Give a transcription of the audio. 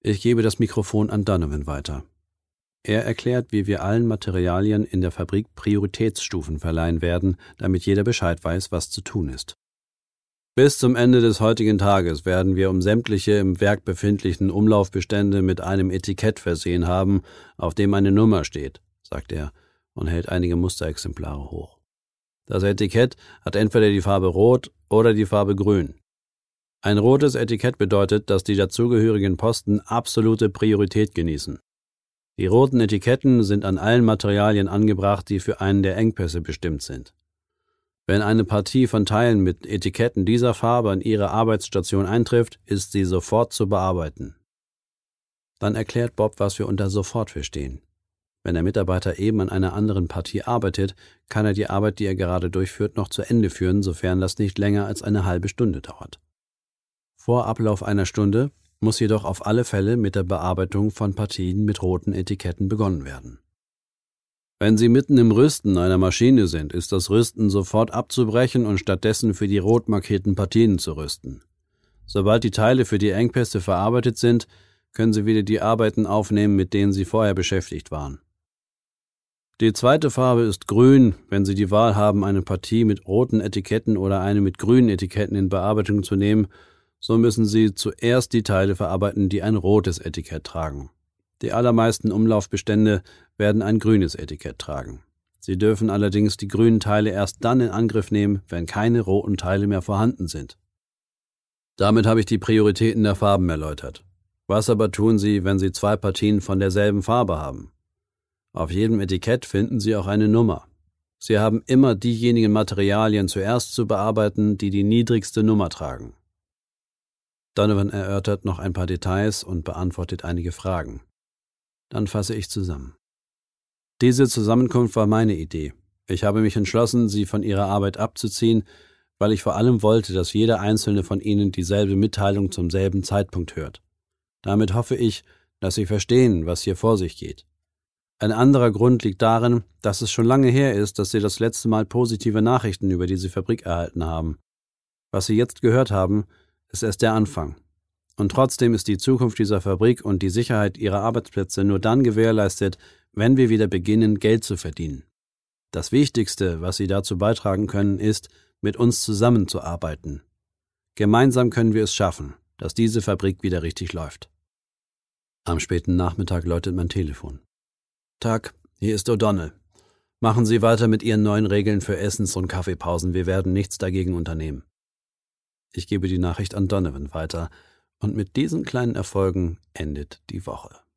Ich gebe das Mikrofon an Donovan weiter. Er erklärt, wie wir allen Materialien in der Fabrik Prioritätsstufen verleihen werden, damit jeder Bescheid weiß, was zu tun ist. Bis zum Ende des heutigen Tages werden wir um sämtliche im Werk befindlichen Umlaufbestände mit einem Etikett versehen haben, auf dem eine Nummer steht, sagt er und hält einige Musterexemplare hoch. Das Etikett hat entweder die Farbe Rot oder die Farbe Grün. Ein rotes Etikett bedeutet, dass die dazugehörigen Posten absolute Priorität genießen. Die roten Etiketten sind an allen Materialien angebracht, die für einen der Engpässe bestimmt sind. Wenn eine Partie von Teilen mit Etiketten dieser Farbe an ihre Arbeitsstation eintrifft, ist sie sofort zu bearbeiten. Dann erklärt Bob, was wir unter sofort verstehen. Wenn der Mitarbeiter eben an einer anderen Partie arbeitet, kann er die Arbeit, die er gerade durchführt, noch zu Ende führen, sofern das nicht länger als eine halbe Stunde dauert. Vor Ablauf einer Stunde muss jedoch auf alle Fälle mit der Bearbeitung von Partien mit roten Etiketten begonnen werden. Wenn Sie mitten im Rüsten einer Maschine sind, ist das Rüsten sofort abzubrechen und stattdessen für die rot markierten Partien zu rüsten. Sobald die Teile für die Engpässe verarbeitet sind, können Sie wieder die Arbeiten aufnehmen, mit denen Sie vorher beschäftigt waren. Die zweite Farbe ist grün. Wenn Sie die Wahl haben, eine Partie mit roten Etiketten oder eine mit grünen Etiketten in Bearbeitung zu nehmen, so müssen Sie zuerst die Teile verarbeiten, die ein rotes Etikett tragen. Die allermeisten Umlaufbestände werden ein grünes Etikett tragen. Sie dürfen allerdings die grünen Teile erst dann in Angriff nehmen, wenn keine roten Teile mehr vorhanden sind. Damit habe ich die Prioritäten der Farben erläutert. Was aber tun Sie, wenn Sie zwei Partien von derselben Farbe haben? Auf jedem Etikett finden Sie auch eine Nummer. Sie haben immer diejenigen Materialien zuerst zu bearbeiten, die die niedrigste Nummer tragen. Donovan erörtert noch ein paar Details und beantwortet einige Fragen. Dann fasse ich zusammen. Diese Zusammenkunft war meine Idee. Ich habe mich entschlossen, Sie von Ihrer Arbeit abzuziehen, weil ich vor allem wollte, dass jeder einzelne von Ihnen dieselbe Mitteilung zum selben Zeitpunkt hört. Damit hoffe ich, dass Sie verstehen, was hier vor sich geht. Ein anderer Grund liegt darin, dass es schon lange her ist, dass Sie das letzte Mal positive Nachrichten über diese Fabrik erhalten haben. Was Sie jetzt gehört haben, ist erst der Anfang. Und trotzdem ist die Zukunft dieser Fabrik und die Sicherheit ihrer Arbeitsplätze nur dann gewährleistet, wenn wir wieder beginnen, Geld zu verdienen. Das Wichtigste, was Sie dazu beitragen können, ist, mit uns zusammenzuarbeiten. Gemeinsam können wir es schaffen, dass diese Fabrik wieder richtig läuft. Am späten Nachmittag läutet mein Telefon. Tag, hier ist O'Donnell. Machen Sie weiter mit Ihren neuen Regeln für Essens- und Kaffeepausen. Wir werden nichts dagegen unternehmen. Ich gebe die Nachricht an Donovan weiter, und mit diesen kleinen Erfolgen endet die Woche.